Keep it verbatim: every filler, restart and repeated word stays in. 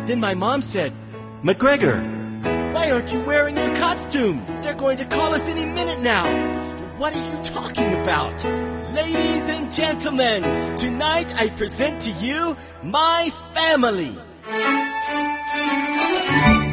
Then my mom said, "McGregor, why aren't you wearing your costume? They're going to call us any minute now." "What are you talking about?" "Ladies and gentlemen, tonight I present to you my family."